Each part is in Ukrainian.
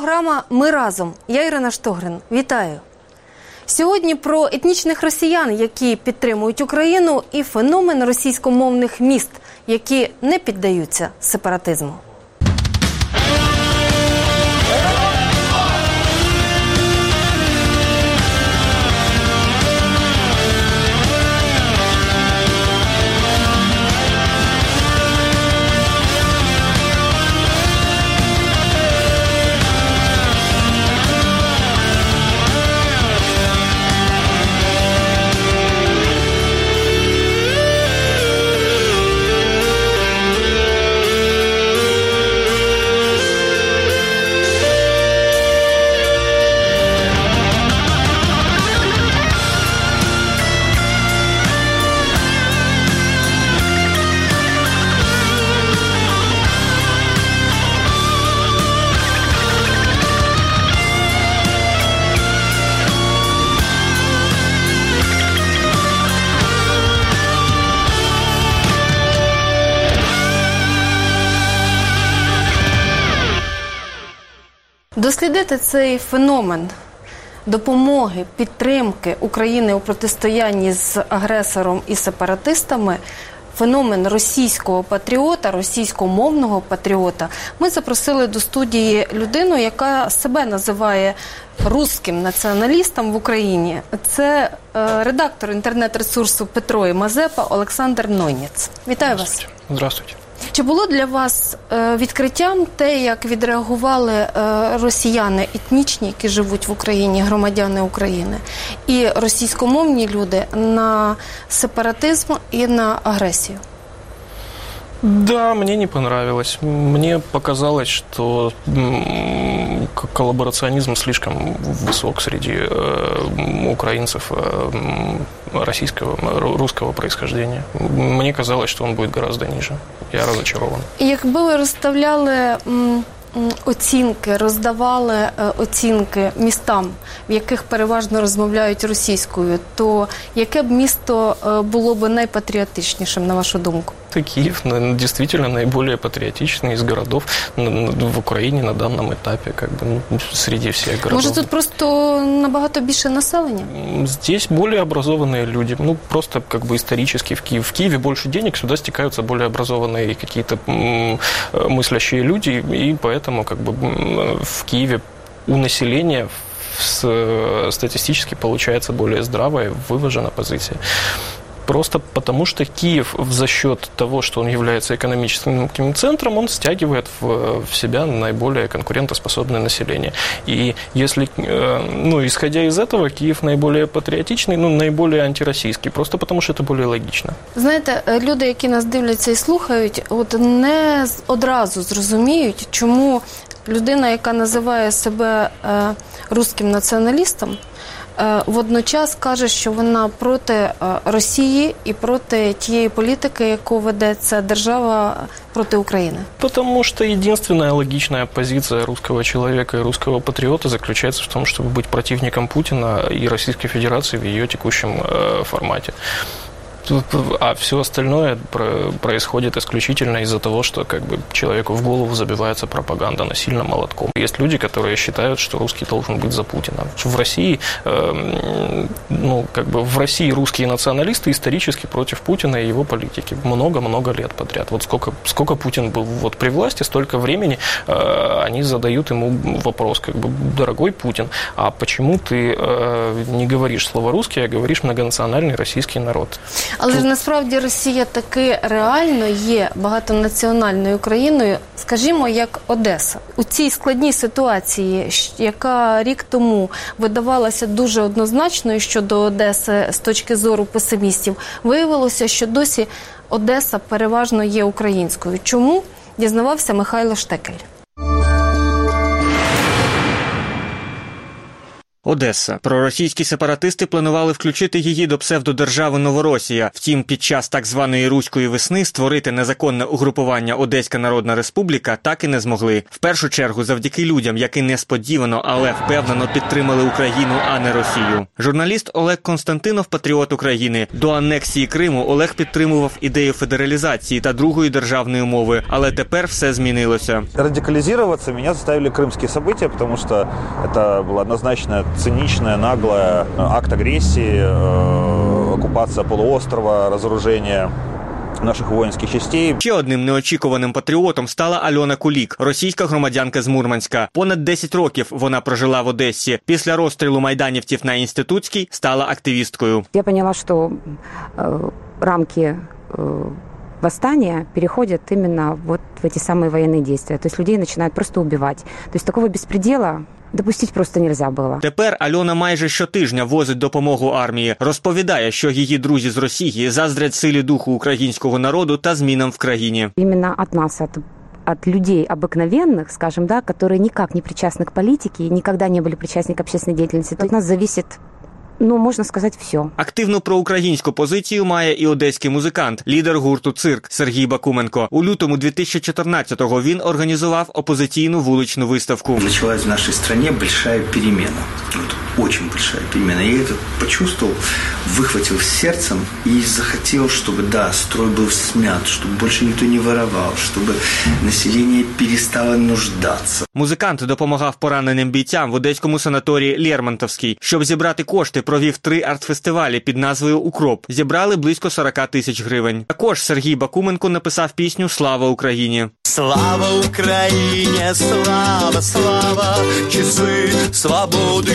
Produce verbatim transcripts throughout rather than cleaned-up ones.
програма «Ми разом». Я Ірина Штогрин. Вітаю. Сьогодні про етнічних росіян, які підтримують Україну, і феномен російськомовних міст, які не піддаються сепаратизму. Дослідити цей феномен допомоги, підтримки України у протистоянні з агресором і сепаратистами, феномен російського патріота, російськомовного патріота, ми запросили до студії людину, яка себе називає русським націоналістом в Україні. Це е, редактор інтернет-ресурсу Петро і Мазепа Олександр Нойнєц. Вітаю вас. Здравствуйте. Чи було для вас е, відкриттям те, як відреагували е, росіяни етнічні, які живуть в Україні, громадяни України, і російськомовні люди на сепаратизм і на агресію? Да, мне не понравилось. Мне показалось, что коллаборационизм слишком высок среди э, украинцев э, российского, русского происхождения. Мне казалось, что он будет гораздо ниже. Я разочарован. Якби ви розставляли м, оцінки, роздавали е, оцінки містам, в яких переважно розмовляють російською, то яке б місто е, було б найпатріотичнішим, на вашу думку? Киев действительно наиболее патриотичный из городов в Украине на данном этапе, как бы, ну, среди всех городов. Может, тут просто набагато більше населення? Здесь более образованные люди. Ну, просто как бы исторически в Киеве. В Киеве больше денег, сюда стекаются более образованные какие-то мыслящие люди, и поэтому как бы в Киеве у населения статистически получается более здравая, выважена позиция. Просто потому, что Киев за счет того, что он является экономическим центром, он стягивает в, в себя наиболее конкурентоспособное население. И если, ну, исходя из этого, Киев наиболее патріотичний, ну, наиболее антироссийский, просто потому, що це більш логічно. Знаєте, люди, які нас дивляться і слухають, от не одразу зрозуміють, чому людина, яка називає себе е, русським націоналістом, водночас каже, що вона проти Росії і проти тієї політики, яку веде ця держава проти України. Потому что единственная логичная позиция русского человека и русского патриота заключается в том, чтобы быть противником Путина и Российской Федерации в ее текущем э, формате. А все остальное происходит исключительно из-за того, что как бы человеку в голову забивается пропаганда насильно молотком. Есть люди, которые считают, что русский должен быть за Путина. В России, э, ну, как бы в России русские националисты исторически против Путина и его политики. Много-много лет подряд. Вот сколько, сколько Путин был вот при власти, столько времени э, они задают ему вопрос, как бы, дорогой Путин, а почему ты э, не говоришь слово «русский», а говоришь «многонациональный российский народ»? Але ж насправді Росія таки реально є багатонаціональною країною, скажімо, як Одеса. У цій складній ситуації, яка рік тому видавалася дуже однозначною щодо Одеси з точки зору песимістів, виявилося, що досі Одеса переважно є українською. Чому? Дізнавався Михайло Штекель. Одеса. Проросійські сепаратисти планували включити її до псевдодержави Новоросія. Втім, під час так званої «Руської весни» створити незаконне угрупування Одеська Народна Республіка так і не змогли. В першу чергу завдяки людям, які несподівано, але впевнено підтримали Україну, а не Росію. Журналіст Олег Константинов – патріот України. До анексії Криму Олег підтримував ідею федералізації та другої державної мови, але тепер все змінилося. Радикализироваться меня заставили крымские события, потому что это была однозначно циничная, наглая акт агрессии, э, оккупация полуострова, разоружение наших воїнських частей. Ще одним неочікуваним патріотом стала Альона Кулік, російська громадянка з Мурманська. Понад десять років вона прожила в Одесі. Після розстрілу майданівців на Інститутській стала активісткою. Я поняла, що э, рамки э, восстания переходят именно вот в эти самые военные действия. То есть людей начинают просто убивать. То есть такого беспредела допустити просто нельзя було. Тепер Альона майже щотижня возить допомогу армії. Розповідає, що її друзі з Росії заздрять силі духу українського народу та змінам в країні. Іменно від нас, від от людей обыкновенных, скажем, да, которые никак не причастны к политике, никогда не были причастны к общественной деятельности, от нас зависит, ну, можна сказати, все. Активну проукраїнську позицію має і одеський музикант, лідер гурту «Цирк» Сергій Бакуменко. У лютому дві тисячі чотирнадцятого він організував опозиційну вуличну виставку. Началась в нашей стране большая перемена. Вот, очень большая перемена. Я это почувствовал, выхватил сердцем и захотел, чтобы, да, строй был смят, чтобы больше никто не воровал, чтобы население перестало нуждаться. Музикант допомагав пораненим бійцям в одеському санаторії Лермонтовський. Щоб зібрати кошти, провів три арт-фестивалі під назвою «Укроп». Зібрали близько сорок тисяч гривень. Також Сергій Бакуменко написав пісню «Слава Україні». Слава Україні, слава, слава, часи свободи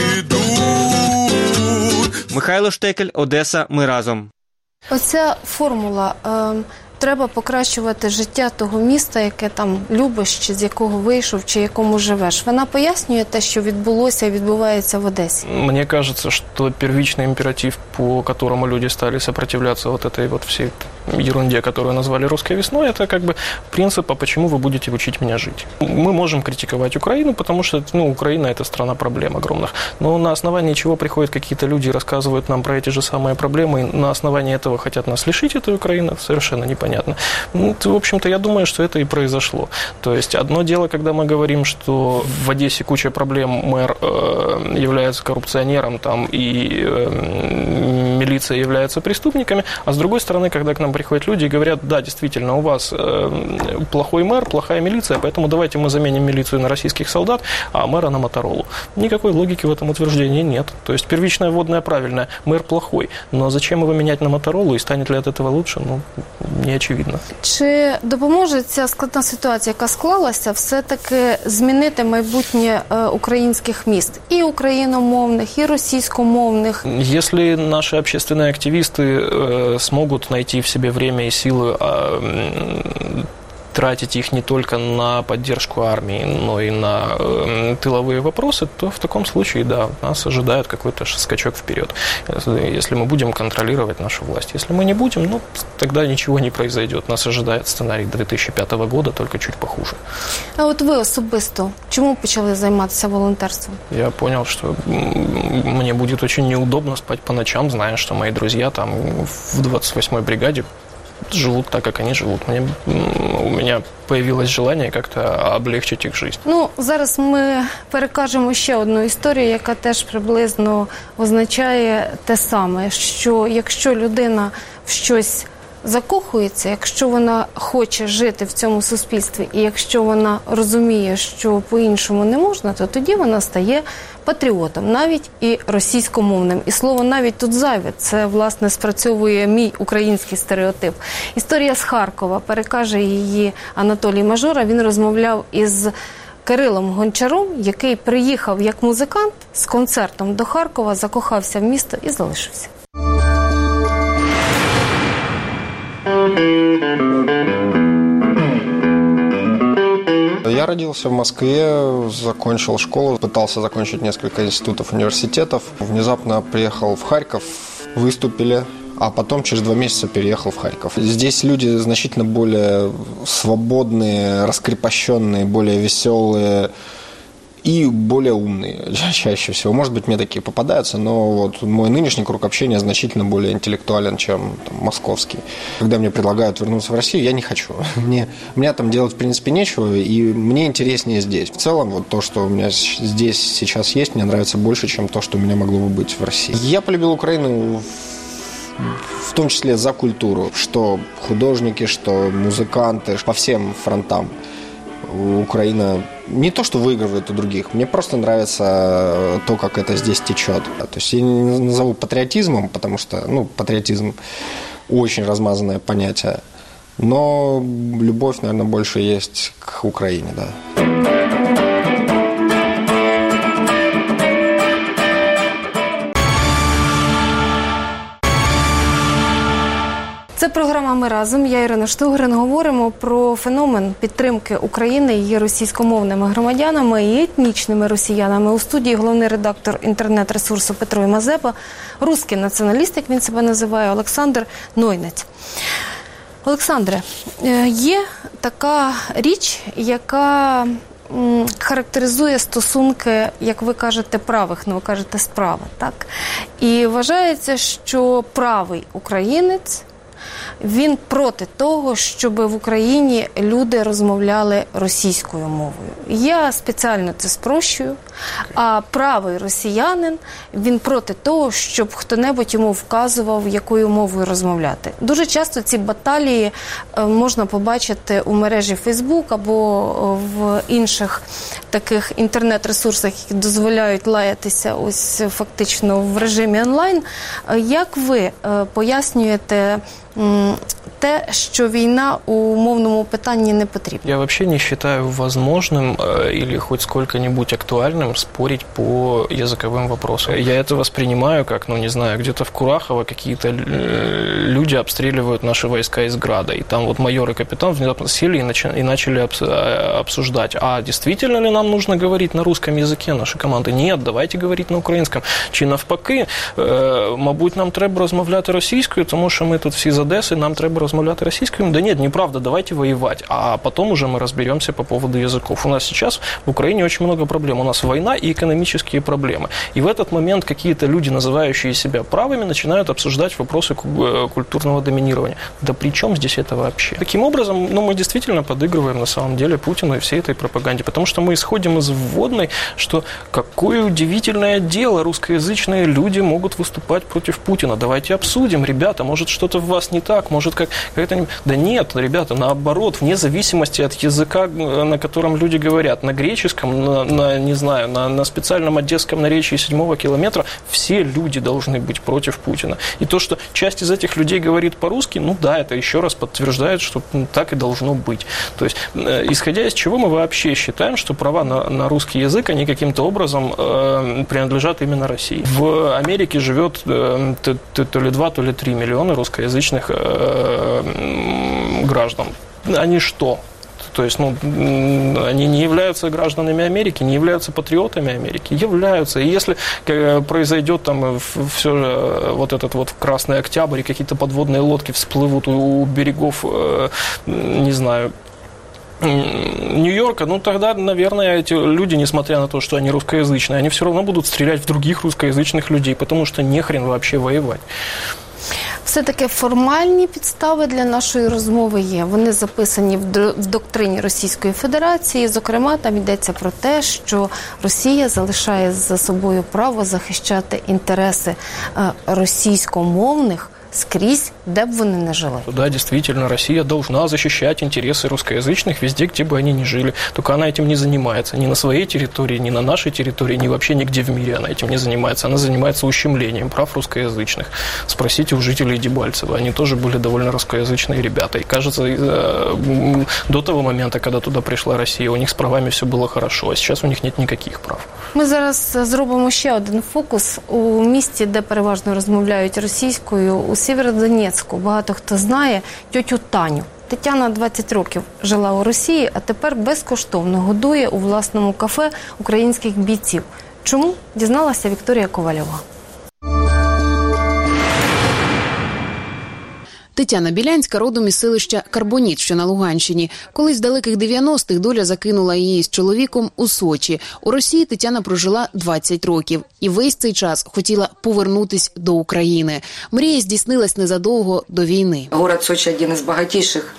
йдуть. Михайло Штекель, Одеса, ми разом. Оця формула е, треба покращувати життя того міста, яке там любиш, чи з якого вийшов, чи якому живеш. Вона пояснює те, що відбулося і відбувається в Одесі? Мне кажется, что первичный императив, по которому люди стали сопротивляться вот этой вот всей ерунде, которую назвали «русской весной», это как бы принцип, а почему вы будете учить меня жить. Мы можем критиковать Украину, потому что, ну, Украина – это страна проблем огромных. Но на основании чего приходят какие-то люди и рассказывают нам про эти же самые проблемы, и на основании этого хотят нас лишить этой Украины, совершенно непонятно. Ну, в общем-то, я думаю, что это и произошло. То есть одно дело, когда мы говорим, что в Одессе куча проблем, мэр э, является коррупционером там, и э, милиция является преступниками, а с другой стороны, когда к нам приходят люди и говорят, да, действительно, у вас э, плохой мэр, плохая милиция, поэтому давайте мы заменим милицию на российских солдат, а мэра на Моторолу. Никакой логики в этом утверждении нет. То есть первичная вводная правильная, мэр плохой, но зачем его менять на Моторолу и станет ли от этого лучше, ну, не очевидно. Чи допоможе ця складна ситуація, яка склалася, все-таки змінити майбутнє е, українських міст? І україномовних, і російськомовних? Если наши общественные активисты э, смогут найти в себе время и силы э, тратить их не только на поддержку армии, но и на э, тыловые вопросы, то в таком случае, да, нас ожидает какой-то скачок вперед, если мы будем контролировать нашу власть. Если мы не будем, ну, тогда ничего не произойдет. Нас ожидает сценарий две тысячи пятого года, только чуть похуже. А от ви особисто чому почали займатися волонтерством? Я понял, что мне будет очень неудобно спать по ночам, зная, что мои друзья там в двадцать восьмой бригаде живут так, как они живут. Мне, у меня появилось желание как-то облегчить их жизнь. Ну, зараз ми перекажемо ще одну історію, яка теж приблизно означає те саме, що якщо людина в щось закохується, якщо вона хоче жити в цьому суспільстві, і якщо вона розуміє, що по-іншому не можна, то тоді вона стає патріотом, навіть і російськомовним. І слово «навіть» тут зайве. Це, власне, спрацьовує мій український стереотип. Історія з Харкова. Перекаже її Анатолій Мажора. Він розмовляв із Кирилом Гончаром, який приїхав як музикант з концертом до Харкова, закохався в місто і залишився. Я родился в Москве, закончил школу, пытался закончить несколько институтов, университетов. Внезапно приехал в Харьков, выступили, а потом через два месяца переехал в Харьков. Здесь люди значительно более свободные, раскрепощенные, более веселые. и более умные чаще всего. Может быть, мне такие попадаются, но вот мой нынешний круг общения значительно более интеллектуален, чем там, московский. Когда мне предлагают вернуться в Россию, я не хочу. Мне, мне там делать, в принципе, нечего, и мне интереснее здесь. В целом, вот то, что у меня здесь сейчас есть, мне нравится больше, чем то, что у меня могло бы быть в России. Я полюбил Украину в том числе за культуру, что художники, что музыканты, по всем фронтам. Украина не то, что выигрывает у других, мне просто нравится то, как это здесь течет. То есть я не назову патриотизмом, потому что, ну, патриотизм очень размазанное понятие, но любовь, наверное, больше есть к Украине, да. Це програма «Ми разом». Я Ірина Штугрин. Говоримо про феномен підтримки України її російськомовними громадянами і етнічними росіянами. У студії головний редактор інтернет-ресурсу Петро Мазепа, русський націоналіст, як він себе називає, Олександр Нойнець. Олександре, є така річ, яка характеризує стосунки, як ви кажете, правих, ну ви кажете, справи, так? І вважається, що правий українець він проти того, щоб в Україні люди розмовляли російською мовою. Я спеціально це спрощую. А правий росіянин, він проти того, щоб хто-небудь йому вказував, якою мовою розмовляти. Дуже часто ці баталії можна побачити у мережі Facebook або в інших таких інтернет-ресурсах, які дозволяють лаятися ось фактично в режимі онлайн. Як ви пояснюєте те, що війна у мовному питанні не потрібна? Я вообще не считаю возможным э, или хоть сколько-нибудь актуальным спорить по языковым вопросам. Я это воспринимаю как, ну не знаю, где-то в Курахово какие-то э, люди обстреливают наши войска из Града, и там вот майор и капитан внезапно сели и, начали, и начали обсуждать, а действительно ли нам нужно говорить на русском языке, наши команды? Нет, давайте говорить на українському. Чи навпаки, э, мабуть, нам треба розмовляти російською, тому що ми тут всі з Одеси, нам треба розмовляти російською? Да нет, неправда, давайте воевать, а потом уже мы разберемся по поводу языков. У нас сейчас в Украине очень много проблем. У нас война и экономические проблемы. И в этот момент какие-то люди, называющие себя правыми, начинают обсуждать вопросы культурного доминирования. Да при чем здесь это вообще? Таким образом, ну, мы действительно подыгрываем на самом деле Путину и всей этой пропаганде, потому что мы исходим из вводной, что какое удивительное дело, русскоязычные люди могут выступать против Путина. Давайте обсудим, ребята, может что-то в вас не так, может как, как-то... Да нет, ребята, наоборот, вне зависимости от языка, на котором люди говорят, на греческом, на, на не знаю, на, на специальном одесском наречии седьмого километра, все люди должны быть против Путина. И то, что часть из этих людей говорит по-русски, ну да, это еще раз подтверждает, что так и должно быть. То есть, исходя из чего мы вообще считаем, что права на, на русский язык, они каким-то образом э, принадлежат именно России. В Америке живет э, то, то, то ли два, то ли три миллиона русскоязычных э, граждан. Они что? То есть, ну, они не являются гражданами Америки, не являются патриотами Америки, являются. И если произойдет там все вот этот вот Красный Октябрь, и какие-то подводные лодки всплывут у берегов, не знаю, Нью-Йорка, ну тогда, наверное, эти люди, несмотря на то, что они русскоязычные, они все равно будут стрелять в других русскоязычных людей, потому что нехрен вообще воевать. Все-таки формальні підстави для нашої розмови є. Вони записані в доктрині Російської Федерації. Зокрема, там йдеться про те, що Росія залишає за собою право захищати інтереси російськомовних скрізь, де б вони не жили. Да, действительно, Россия должна защищать интересы русскоязычных везде, где бы они ни жили. Только она этим не занимается. Ни на своей территории, ни на нашей территории, ни вообще нигде в мире она этим не занимается. Она занимается ущемлением прав русскоязычных. Спросите у жителей Дебальцева. Они тоже были довольно русскоязычные ребята. И кажется, до того момента, когда туда пришла Россия, у них с правами все было хорошо, а сейчас у них нет никаких прав. Ми зараз зробимо ще один фокус у місті, де переважно розмовляють російською, у Сєвєродонецьку. Багато хто знає тьотю Таню. Тетяна двадцять років жила у Росії, а тепер безкоштовно годує у власному кафе українських бійців. Чому? Дізналася Вікторія Ковальова. Тетяна Білянська родом із селища Карбоніт, що на Луганщині. Колись в далеких дев'яностих доля закинула її з чоловіком у Сочі. У Росії Тетяна прожила двадцять років. І весь цей час хотіла повернутись до України. Мрія здійснилась незадовго до війни. Город Сочи – один из богатейших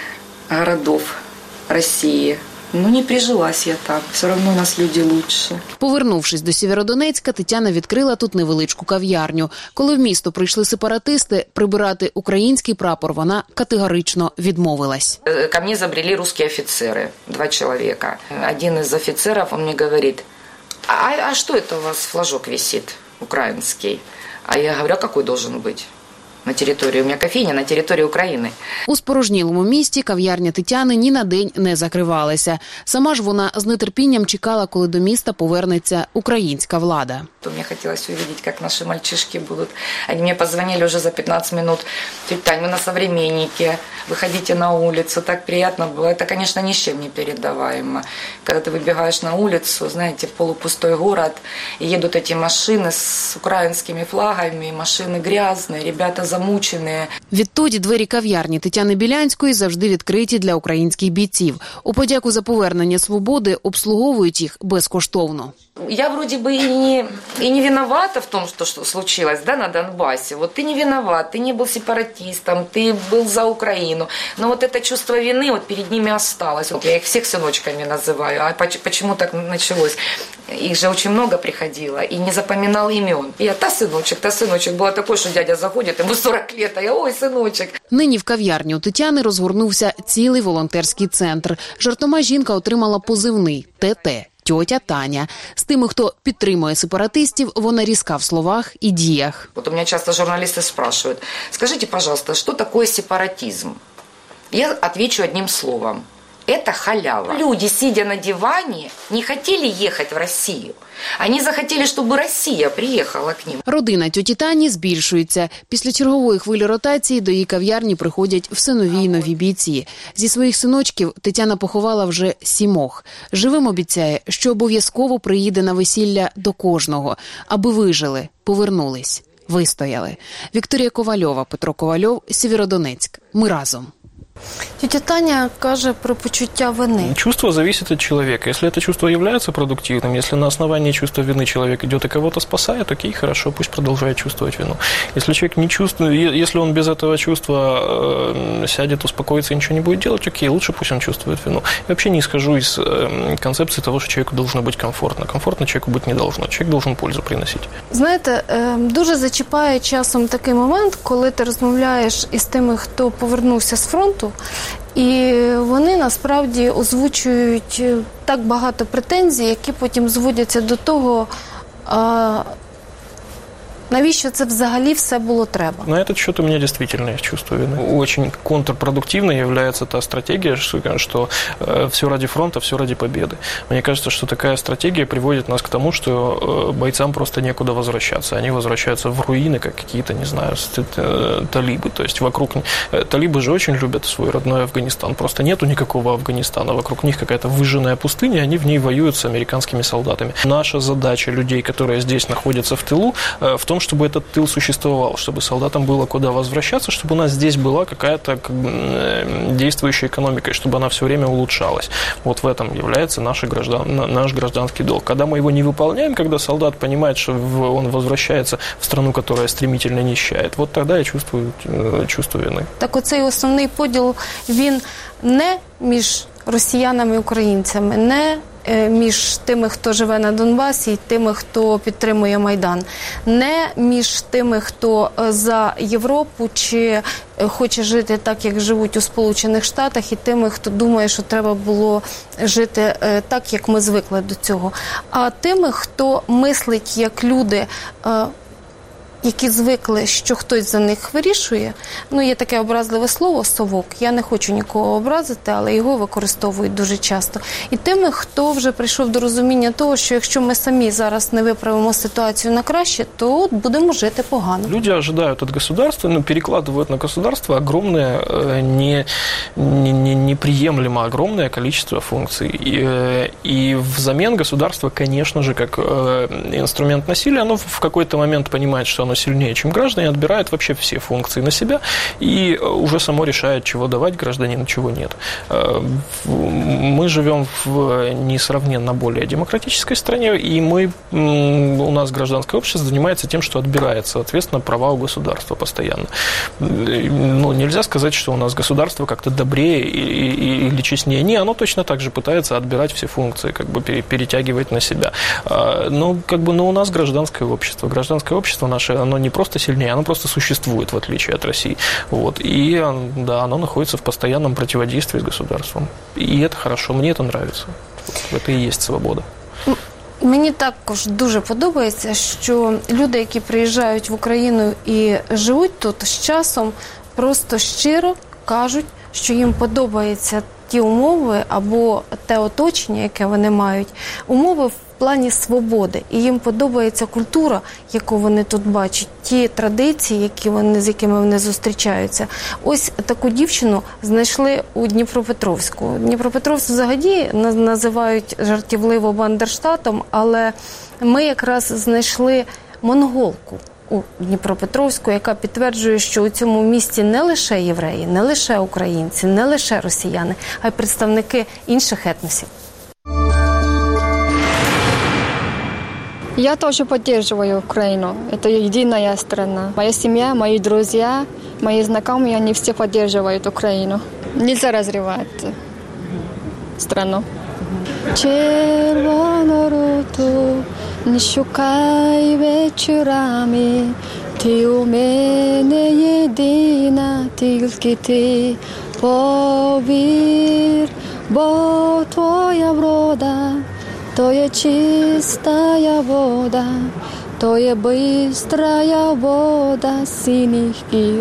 городов России. Ну, не прижилась я так. Все равно у нас люди лучше. Повернувшись до Сєвєродонецька, Тетяна відкрила тут невеличку кав'ярню. Коли в місто прийшли сепаратисти, прибирати український прапор вона категорично відмовилась. Ко мне забрели русские офицеры, два человека. Один из офицеров, он мне говорит: а, а что это у вас флажок висит украинский? А я говорю: а какой должен быть? На території, у мене кофейня на території України. У спорожнілому місті кав'ярня Тетяни ні на день не закривалася. Сама ж вона з нетерпінням чекала, коли до міста повернеться українська влада. Мне хотелось увидеть, как наши мальчишки будут. Они мне позвонили уже за пятнадцать минут. Тетя Тань, мы на современнике, выходите на улицу. Так приятно было. Это, конечно, ни с чем не передаваемо. Когда ты выбегаешь на улицу, знаете, полупустой город, и едут эти машины с украинскими флагами, машины грязные, ребята замучені. Відтоді двері кав'ярні Тетяни Білянської завжди відкриті для українських бійців. У подяку за повернення свободи обслуговують їх безкоштовно. Я вроде бы и не, и не виновата в том, что, что случилось, да, на Донбассе. Вот ты не виноват, ты не был сепаратистом, ты был за Украину. Но вот это чувство вины вот перед ними осталось. Вот я их всех сыночками называю. А почему так началось? Их же очень много приходило, и не запоминал имен. И я: та сыночек, та сыночек. Было такое, что дядя заходит, ему сорок лет, а я: ой, сыночек. Нині в кав'ярні у Тетяни розгорнувся цілий волонтерський центр. Жартома жінка отримала позивний ТТ. Тьотя Таня. З тими, хто підтримує сепаратистів, вона різка в словах і діях. Вот у меня часто журналисты спрашивают: скажите, пожалуйста, что такое сепаратизм? Я отвечу одним словом: это халява. Люди, сидя на диване, не хотели ехать в Россию. Они захотели, чтобы Россия приехала к ним. Родина тьоті Тані збільшується. Після чергової хвилі ротації до її кав'ярні приходять все нові й нові бійці. Зі своїх синочків Тетяна поховала вже сімох. Живим обіцяє, що обов'язково приїде на весілля до кожного, аби вижили, повернулись, вистояли. Вікторія Ковальова, Петро Ковальов, Сєвєродонецьк. Ми разом. Тетя Таня каже про почуття вини. Чувство зависит от человека. Если это чувство является продуктивным, если на основании чувства вины человек идет и кого-то спасает, окей, хорошо, пусть продолжает чувствовать вину. Если человек не чувствует, если он без этого чувства э, сядет, успокоится и ничего не будет делать, окей, лучше пусть он чувствует вину. Я вообще не исхожу из э, концепции того, что человеку должно быть комфортно. Комфортно человеку быть не должно. Человек должен пользу приносить. Знаєте, дуже зачіпає часом такий момент, коли ти розмовляєш із тими, хто повернувся з фронту, і вони насправді озвучують так багато претензій, які потім зводяться до того, а, навіщо це взагалі все було треба. На этот счет у меня действительно есть чувство вины. Очень контрпродуктивной является та стратегия, что, что э, все ради фронта, все ради победы. Мне кажется, что такая стратегия приводит нас к тому, что э, бойцам просто некуда возвращаться. Они возвращаются в руины, как какие-то, не знаю, э, талибы. То есть вокруг... Э, талибы же очень любят свой родной Афганистан. Просто нету никакого Афганистана. Вокруг них какая-то выжженная пустыня, они в ней воюют с американскими солдатами. Наша задача людей, которые здесь находятся в тылу, э, в том, чтобы этот тыл существовал, чтобы солдатам было куда возвращаться, чтобы у нас здесь была какая-то действующая экономика, и чтобы она все время улучшалась. Вот в этом является наш, граждан, наш гражданский долг. Когда мы его не выполняем, когда солдат понимает, что он возвращается в страну, которая стремительно нищает, вот тогда я чувствую чувство вины. Так оцей основний поділ, він не між росіянами і українцями, не між тими, хто живе на Донбасі, і тими, хто підтримує Майдан. Не між тими, хто за Європу чи хоче жити так, як живуть у Сполучених Штатах, і тими, хто думає, що треба було жити так, як ми звикли до цього. А тими, хто мислить як люди, які звикли, що хтось за них вирішує. Ну, є таке образливе слово «совок». Я не хочу нікого образити, але його використовують дуже часто. І тими, хто вже прийшов до розуміння того, що якщо ми самі зараз не виправимо ситуацію на краще, то будемо жити погано. Люди ожидают от государства, ну, перекладывают на государство огромное, не, не, не, неприемлемо огромное количество функций. И, и взамен государство, конечно же, как инструмент насилия, оно в какой-то момент понимает, что оно сильнее, чем граждане, отбирает вообще все функции на себя и уже само решает, чего давать гражданину, чего нет. Мы живем в несравненно более демократической стране, и мы, у нас гражданское общество занимается тем, что отбирает, соответственно, права у государства постоянно. Ну, нельзя сказать, что у нас государство как-то добрее или честнее. Не, оно точно так же пытается отбирать все функции, как бы перетягивать на себя. Но, как бы, но у нас гражданское общество. Гражданское общество наше, оно не просто сильнее, оно просто существует, в отличие от России. Вот. И, да, оно находится в постоянном противодействии с государством. И это хорошо, мне это нравится. Это і є свобода. Мені також дуже подобається, що люди, які приїжджають в Україну і живуть тут, з часом просто щиро кажуть, що їм подобаються ті умови або те оточення, яке вони мають, умови в плані свободи. І їм подобається культура, яку вони тут бачать, ті традиції, які вони, з якими вони зустрічаються. Ось таку дівчину знайшли у Дніпропетровську. Дніпропетровськ взагалі називають жартівливо Бандерштатом, але ми якраз знайшли монголку у Дніпропетровську, яка підтверджує, що у цьому місті не лише євреї, не лише українці, не лише росіяни, а й представники інших етносів. Я тоже поддерживаю Украину. Это единая страна. Моя семья, мои друзья, мои знакомые, они все поддерживают Украину. Нельзя разрывать страну. Червону руту не шукай вечорами, ти у мене єдина, тільки ти повір, бо твоя врода то є чистая вода, то є бистрая вода синіх гір.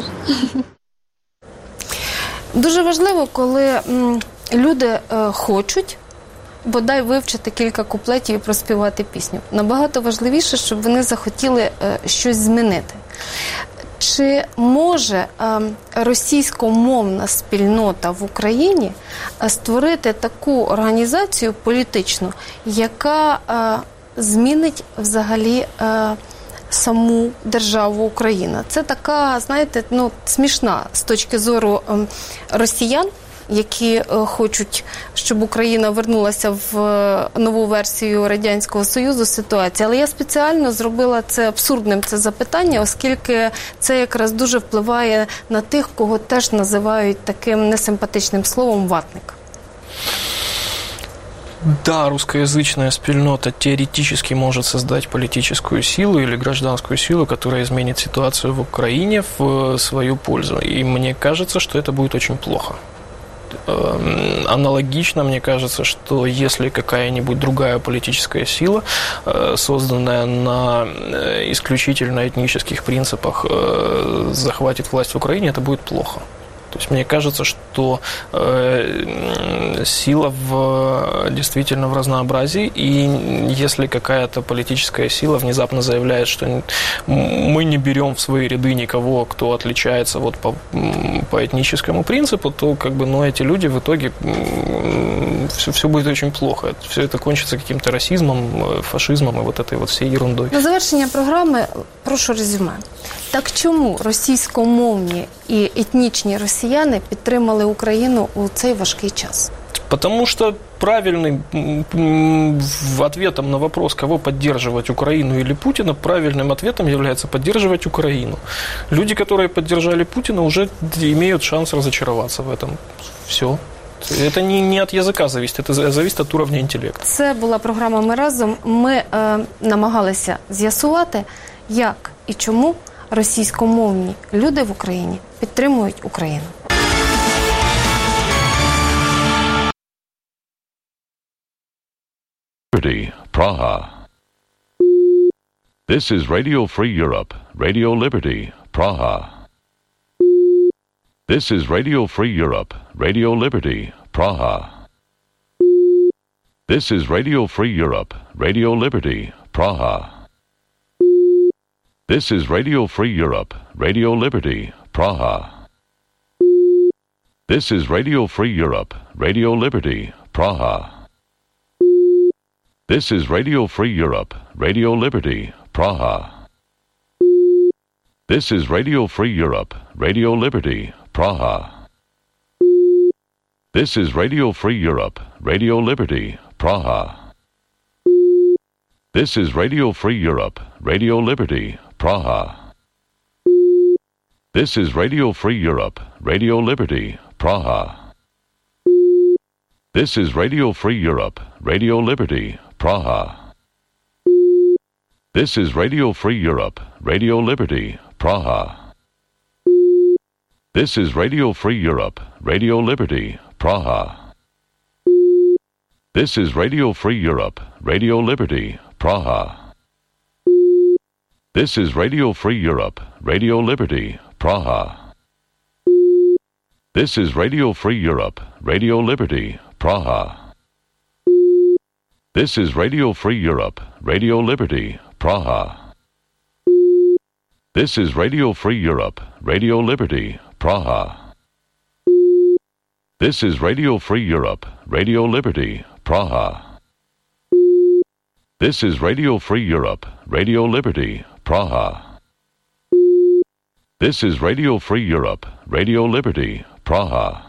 Дуже важливо, коли м, люди е, хочуть бодай вивчити кілька куплетів і проспівати пісню. Набагато важливіше, щоб вони захотіли е, щось змінити. Чи може е, російськомовна спільнота в Україні е, створити таку організацію політичну, яка е, змінить взагалі е, саму державу Україна? Це така, знаєте, ну, смішна з точки зору е, росіян, які е, хочуть, щоб Україна вернулася в е, нову версію Радянського Союзу ситуації. Але я спеціально зробила це абсурдним, це запитання, оскільки це якраз дуже впливає на тих, кого теж називають таким несимпатичним словом «ватник». Да, русскоязычная спільнота теоретически может создать политическую силу или гражданскую силу, которая изменит ситуацию в Украине в свою пользу. И мне кажется, что это будет очень плохо. Аналогично, мне кажется, что если какая-нибудь другая политическая сила, созданная на исключительно этнических принципах, захватит власть в Украине, это будет плохо. То есть мне кажется, что э, сила в, действительно в разнообразии, и если какая-то политическая сила внезапно заявляет, что мы не берем в свои ряды никого, кто отличается вот по, по этническому принципу, то как бы, ну, эти люди в итоге все, все будет очень плохо. Все это кончится каким-то расизмом, фашизмом и вот этой вот всей ерундой. На завершення програми прошу резюме. Так чому російськомовні і етнічні росіяни підтримали Україну у цей важкий час? Потому что правильным ответом на вопрос, кого поддерживать, Украину или Путина, правильным ответом является поддерживать Украину. Люди, которые поддержали Путина, уже имеют шанс разочароваться в этом. Все. Это не, не от язика зависит, это зависит от уровня інтелекту. Це була програма «Ми разом». Ми е, намагалися з'ясувати, як і чому російськомовні люди в Україні підтримують Україну. Praha. This is Radio Free Europe, Radio Liberty, Praha. This is Radio Free Europe, Radio Liberty, Praha. This is Radio Free Europe, Radio Liberty, Praha. This is Radio Free Europe, Radio Liberty, Praha. This is Radio Free Europe, Radio Liberty, Praha. This is Radio Free Europe, Radio Liberty, Praha. This is Radio Free Europe, Radio Liberty, Praha. This is Radio Free Europe, Radio Liberty, Praha. This is Radio Free Europe, Radio Liberty, Praha. This is Radio Free Europe, Radio Liberty, Praha. This is Radio Free Europe, Radio Liberty, Praha. This is Radio Free Europe, Radio Liberty, Praha. This is Radio Free Europe, Radio Liberty, Praha. This is Radio Free Europe, Radio Liberty, Praha. This is Radio Free Europe, Radio Liberty, Praha. This is Radio Free Europe, Radio Liberty, Praha. This is Radio Free Europe, Radio Liberty, Praha. This is Radio Free Europe, Radio Liberty, Praha. This is Radio Free Europe, Radio Liberty, Praha. This is Radio Free Europe, Radio Liberty, Praha. This is Radio Free Europe, Radio Liberty, Praha.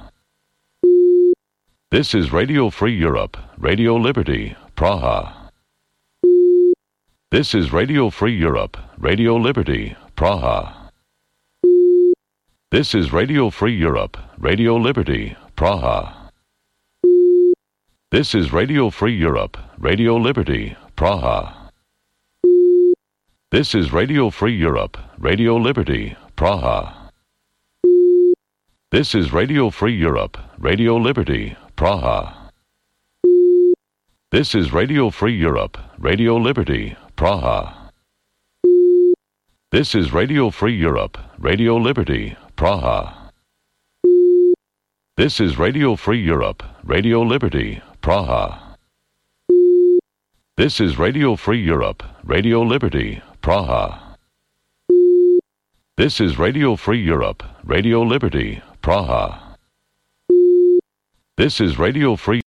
This is Radio Free Europe, Radio Liberty, Praha. This is Radio Free Europe, Radio Liberty, Praha. This is Radio Free Europe, Radio Liberty, Praha. This is Radio Free Europe, Radio Liberty, Praha. This is Radio Free Europe, Radio Liberty, Praha. This is Radio Free Europe, Radio Liberty, Praha. This is Radio Free Europe, Radio Liberty, Praha. This is Radio Free Europe, Radio Liberty, Praha. This is Radio Free Europe, Radio Liberty, Praha. This is Radio Free Europe, Radio Liberty, Praha. This is Radio Free Europe, Radio Liberty, Praha. This is Radio Free